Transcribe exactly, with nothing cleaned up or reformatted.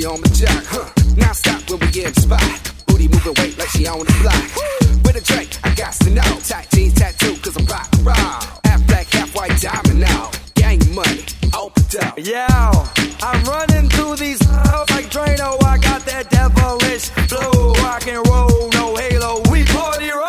she on my jock, huh? Now stop when we in the spot. Booty moving weight like she on the block. With a drink, I got to know. Tight jeans tattoo, cause I'm rock and roll. Half black, half white diamond now. Gang money, open up. Yo, I'm running through these halls like Drano. I got that devilish flow. Rock and roll, no halo. We party